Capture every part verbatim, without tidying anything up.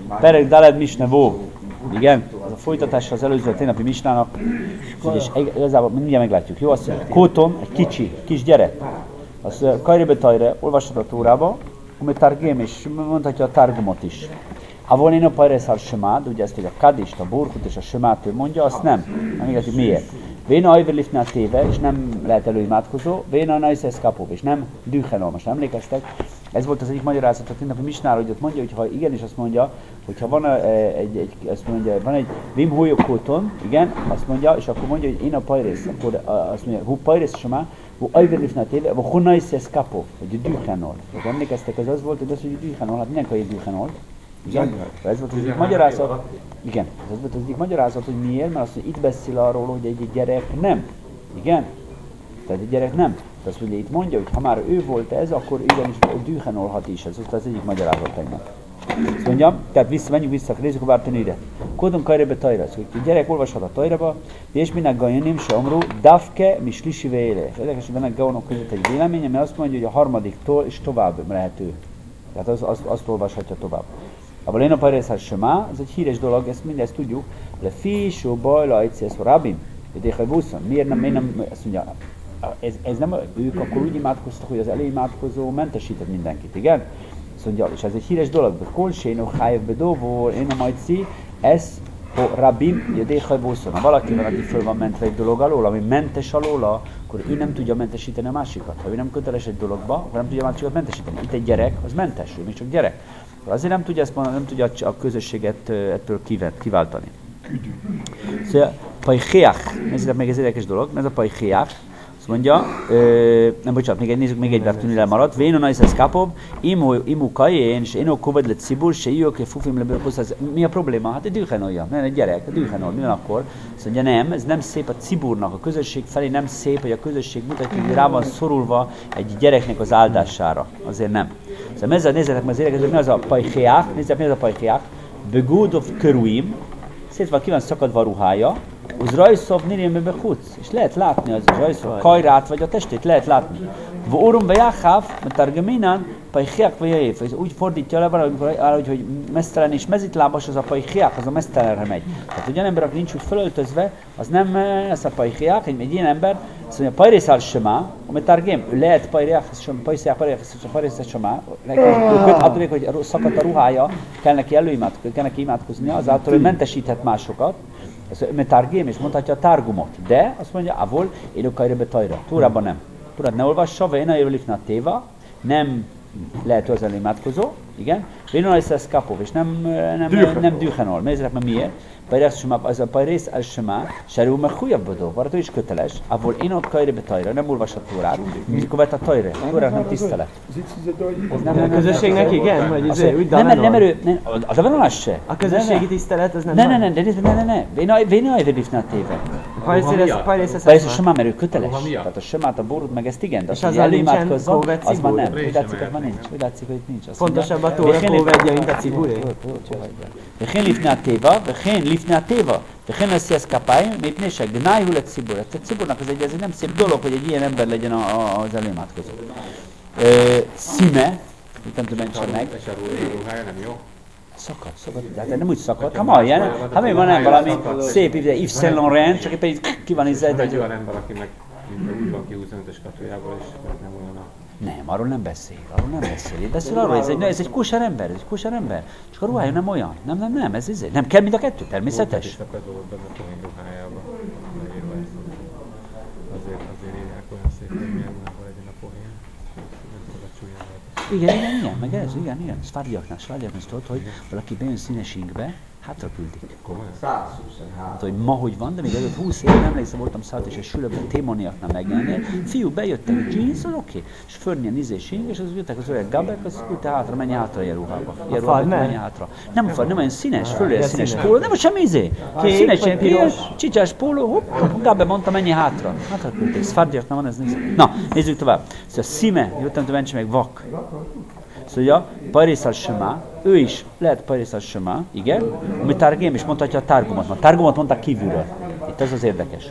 Perek Daled Misne Vov. Igen, ez a folytatása az előző a ténynapi misnának. És igazából mindjárt meglátjuk. Jó, azt mondja, Kóton, egy kicsi, kis gyerek. Azt mondja, Kajrébe Tajre, olvashat a Tórába, amit Targém, és mondhatja a Targumot is. Avon én a Pajreszál Semád, ugye ezt a Kadist, a Burkut és a Semát ő mondja, azt nem. Nem igaz, hogy miért. Véna Ajverlifnál téve, és nem lehet előimádkozó, Véna Najszesz Kapov, és nem Dühenol. Most emlékeztek? Ez volt az egyik magyarázat a ténynapi misnáról, hogy ott mondja, hogy ha igenis azt mondja, hogyha van egy, egy, azt mondja, van egy Vim Hólyokóton, igen, azt mondja, és akkor mondja, hogy én a Pajrész, akkor azt mondja, Hú Pajrész Semá, Hú Ajverlifnál téve, Hú Honajszesz Kapov, hogy Dühenol. Emlékeztek, ez az volt, hogy az, hogy Dühenol, hát mindenki Dühenol. Igen? Ez volt az egyik magyarázat. Igen, ez volt az egyik magyarázat, hogy miért, mert azt mondja, itt beszél arról, hogy egy gyerek nem. Igen? Tehát egy gyerek nem. Tehát azt mondja, itt mondja, hogy ha már ő volt ez, akkor igenis dühenolhat is. Ez az egyik magyarázat tegnap. Azt mondja, tehát vissza, menjünk vissza, nézzük a Bártanűre. Kódon Kajrébe Tajra. Szóval a gyerek olvashat a Tajrába, és minek gajonim se omru, davke mi slisi véle. És érdekes, hogy ennek gaonok között egy véleménye, mert azt mondja, hogy a harmadiktól és tovább lehető. Tehát az, az, azt olvashatja tovább. Abban én a Pajrészál Semá, ez egy híres dolog, ezt mindezt tudjuk. Le fisó bajla egyszerűen rabim, hogy buszon. Miért nem, miért nem, azt mondja, ez, ez nem, ők akkor úgy imádkoztak, hogy az előimádkozó mentesített mindenkit, igen? Azt mondja, és ez egy híres dolog, hogy kolséno hájev bedóvó, én a majci, ez a rabim, jödéhaj buszon. Ha valaki van, aki föl van mentve egy dolog alól, ami mentes alóla, akkor ő nem tudja mentesíteni a másikat. Ha ő nem köteles egy dologba, akkor nem tudja a másikat mentesíteni. Itt egy gyerek, az mentes, ő még csak gyerek. Azért nem tudja ezt mondani, nem tudja a közösséget ettől kiváltani. Szóval pajhéach, nézzétek meg ez érdekes dolog, ez a pajhéach, azt mondja, ö, nem bocsánat, még egy, nézzük, még egy vertűnél maradt, Véna Najszesz Kapov, imu kajén, és én okkovad le cibur, se jöjjök, fufim le mi a probléma? Hát egy dühenolja, nem egy gyerek, dühenol, mi van akkor? Azt mondja, nem, ez nem szép a ciburnak, a közösség felé nem szép, hogy a közösség mutatja, hogy rá van szorulva egy gyereknek az áldására, azért nem. Szóval ezzel nézzetek meg az érdekes, mi az a pajhéach, nézzetek, mi az a pajhéach, begúdov köruim, szét van, ki van szakadva a ruhája, az rajszov nirjémbe behutsz, és lehet látni az rajszov kajrát, vagy a testét lehet látni. Vórum vejáháv, mert targeminan, pajhéach vejáév, úgy fordítja le valahogy, hogy mesztelen és mezitlábas, az a pajhéach, az a mesztelenre megy. Tehát olyan ember, aki nincs úgy felöltözve, az nem ez a pajhéach, egy, egy ilyen ember, azt mondja, Pajrészál Semá, amit targém, ő lehet Pajrészál Semá, attól még, hogy szakadt a ruhája, kell neki előimádkozni, kell neki imádkoznia, azáltal ő mentesíthet másokat, mert targém, és mondhatja a Targumot, de azt mondja, avol, élő Kajrébe Tajra, Tórában nem. Tórát ne olvassa, Véna Jövlifna Téva, nem lehet hozzá imádkozó, igen, Véna Najszesz Kapov, és nem, nem, nem dühenol. Nézzétek meg miért. Az a Pajrész el Semá, Serú meg hújabbodó, varató is köteles, ahol én ott Kajrébe Tajra, nem olvashat Tórát, mikor vett a Tajra, a Tórát nem tisztelet. A közösségnek igen? Vagy azért úgy nem, nem, nem erő, az a vonalás se. A közösségi tisztelet az nem van? Ne, ne, ne, ne, ne, ne, Véna Ajverlifnál téve. Pajrész a Semá, mert ő köteles. Tehát a Semát, a borút, meg ezt igen, de azt, hogy előimádkozzon, az már nem. Úgy látszik, hogy már nincs. Úgy látszik, hogy nincs. Fontosabb a Tóra kóvedja, mint a ciburé. וכן לפני הטבע, וכן לפני הטבע, וכן נשיאת כפיים, מפני שהגנאי הוא לציבור. A ciburnak ez egy, ez egy nem szép dolog, hogy egy ilyen ember legyen a, a, az előimádkozó. Szíme, itt nem tudom, mentsen meg. Szakad, szakad, de hát nem úgy szakad, ha ma ilyen, ha még van nem valami szép ide, Yves Saint Laurent, csak éppen ki van izzel. Egy olyan ember, aki meg úgy van kihúzva ötös katójából, és nem olyan a... Nem, arról nem beszél, arról nem beszél. Beszél arról, ez egy, ez egy kosár ember, ez egy kosár ember. Csak a ruhája nem olyan. Nem, nem, nem, ez izé. Nem kell mind a kettő, természetes. Volt egy volt benne a Tomi ruhájában, leírva ezt. Azért, azért írják olyan szép, hogy milyen ruhában legyen a pohén. Igen, igen, igen, meg ez, igen, igen. Szvárdiaknál, szvárdiaknál tudod, hogy valaki bejön színességbe, hátra küldik. Hát, hogy ma hogy van, de még előtt húsz év, emlékszem, voltam szállt és egy sülőben témoniaknál megjelenni. Fiú, bejöttek a jeans, oké, okay. És förnyen izésing, és az jöttek az öreg gabek, az küldte hátra, menj hátra ilyen ruhába. Ilyen ruhába, menj hátra. Nem a fal, nem olyan színes, fölül színes póló, nem semmi izé. Színes, ilyen piros, csicsás póló, hopp, Gabe mondta, menj hátra. Hátra küldték, szvárdiaknál van ez, nézzük. Na, nézzük tovább. Szóval szíme, jöttem te meg vak. Szóval, Pajrészál Semá, ő is lehet Pajrészál Semá, igen, ami Targém is mondhatja a Targumot. A Targumot mondták kívülről. Itt ez az érdekes.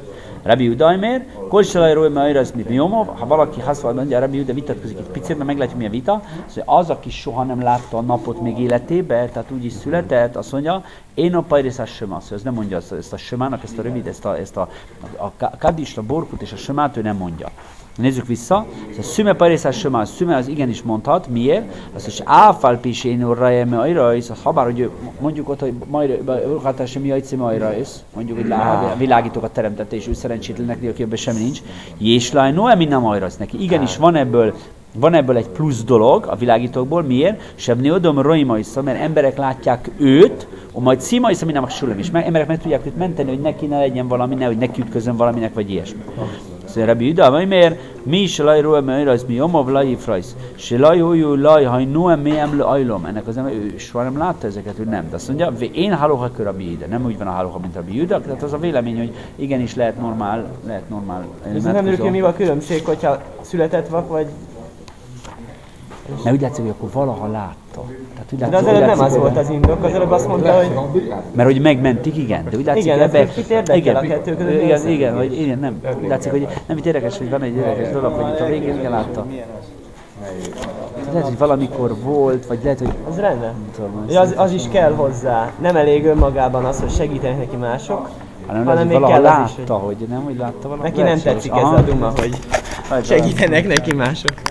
Rabbi Judaimér, Kolsalajról, mert az mit Miomov, ha valaki haszval mondja, Rabbi Juda vitatkozik egy picit, mert meglátjuk, milyen vita, szóval az, aki soha nem látta a napot még életébe, tehát úgy is született, azt mondja, én a pajrészás söma, szóval ez nem mondja ezt, ezt a sömának, ezt a rövid, ezt a, ezt a, a, a kadist, a borkut és a sömát ő nem mondja. Nézzük vissza. A szüme pajrészás söma, a szüme az igenis mondhat. Miért? Azt is áfálpis én urrajem ajrajsz, az habár, hogy mondjuk ott, hogy majd hatásra mi ajcim ajrajsz, mondjuk, hogy a világítókat teremtette, és ő szerencsétlenek nélkül ebben semmi nincs. Jéslaj, noemi nem ajrajsz neki. Igenis van ebből Van ebből egy plusz dolog a világítókból. Miért? Sebni odom roimajsza, mert emberek látják őt, o majd szimajsza, mi nem a sulem is. Emberek meg tudják őt menteni, hogy neki ne legyen valami, nehogy neki ütközön valaminek, vagy ilyesmi. Szóval Rabbi Juda, vagy miért? Mi is lajról, mert az mi omov lajifrajsz. Se lajújú laj, ha noem mi emlő ajlom. Ennek az ember, ő soha nem látta ezeket, ő nem. De azt mondja, én haloha kör Rabbi Juda. Nem úgy van a haloha, mint Rabbi Juda. Tehát az a vélemény, hogy igenis lehet normál, lehet normál. Ez nem derül ki, mi a különbség, hogyha született vak, vagy... Mert úgy látszik, hogy akkor valaha látta. Tehát, úgy látszik, de az előbb nem az volt az indok, az előbb azt mondta, hogy... Mert hogy megmentik, igen, de úgy látszik, igen, hogy ebbe... Kit érdekel a kettő között? Igen, igen, hogy igen, nem. Úgy látszik, hogy nem itt érdekes, hogy van egy érdekes dolog, hogy itt a végén igen látta. Lehet, hogy valamikor volt, vagy lehet, hogy... Az rendben. Ja, az, az is kell hozzá. Nem elég önmagában az, hogy segítenek neki mások, hanem, hanem még kell látta, is, hogy... hogy nem, hogy látta valami. Neki nem tetszik ez a duma, hogy segítenek neki mások.